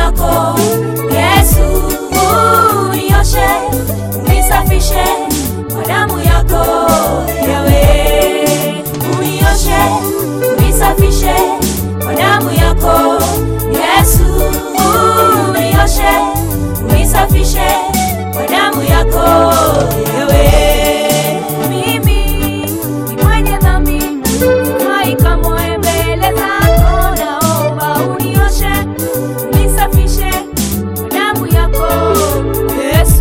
yako. Yesu unioshe, unisafishe kwa damu yako. Yahweh unioshe, unisafishe kwa damu yako. Yesu unioshe, unisafishe kwa damu yako. Yahweh mimi ni mwenye dhambi, sifai kamwe mbele zako. Naomba unioshe, unisafishe kwa damu yako. Yesu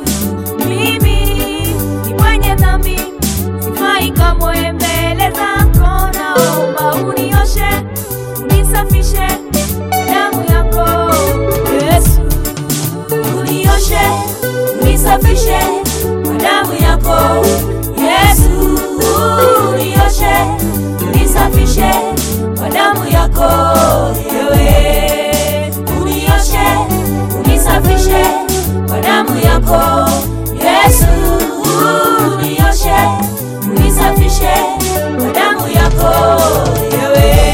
mimi ni mwenye dhambi, sifai kamwe mbele zako. Naomba unioshe, unisafishe kwa damu yako. Yesu unioshe, unisafishe kwa damu yako. Yesu unioshe, unisafishe kwa damu yako. Yahweh unioshe, unisafishe kwa damu yako. Yesu unioshe, unisafishe kwa damu yako. Yahweh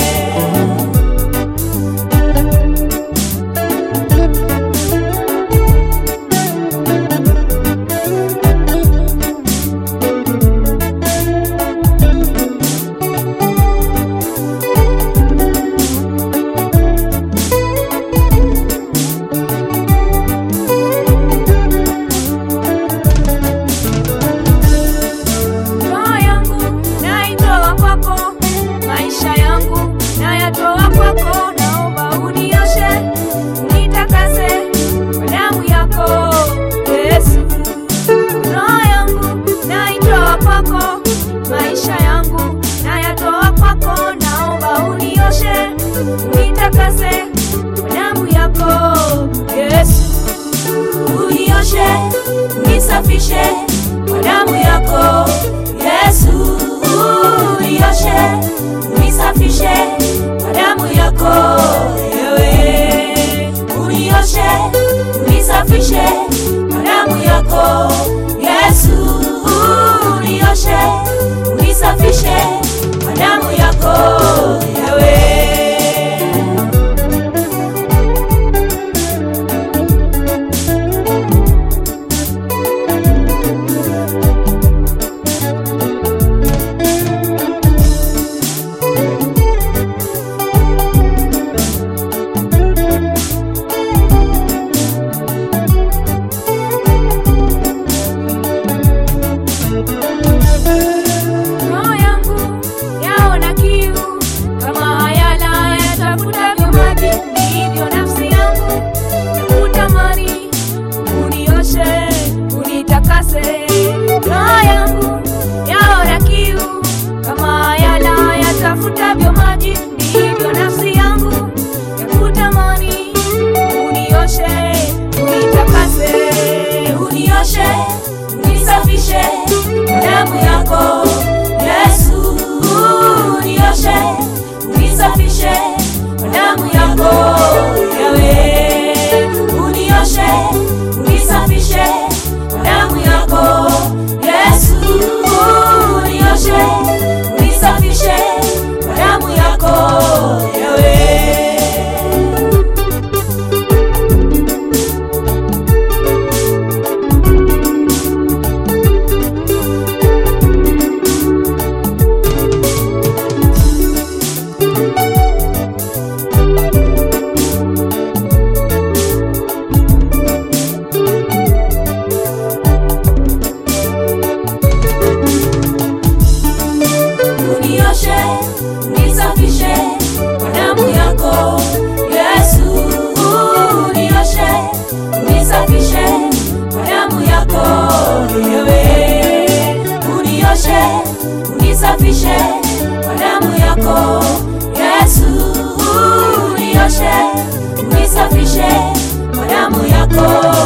unitakase kwa damu yako. Yesu unioshe, unisafishe kwa damu yako. Yesu unioshe, unisafishe kwa damu yako. Yahweh unioshe, unisafishe kwa damu yako. Yesu unioshe, unisafishe kwa damu yako. Yahweh yafutavyo maji, ndivyo nafsi yangu yakutamani. Unioshe, unitakase, unioshe, unisafishe kwa damu yako. Yesu unioshe, unisafishe kwa damu yako. Yahweh unioshe, unisafishe kwa damu yako. Yesu unioshe, unisafishe kwa damu yako. Yahweh unioshe, unisafishe kwa damu yako. Yesu unioshe, unisafishe kwa damu yako. Yahweh unioshe, unisafishe kwa damu yako. Yesu unioshe, unisafishe kwa damu yako.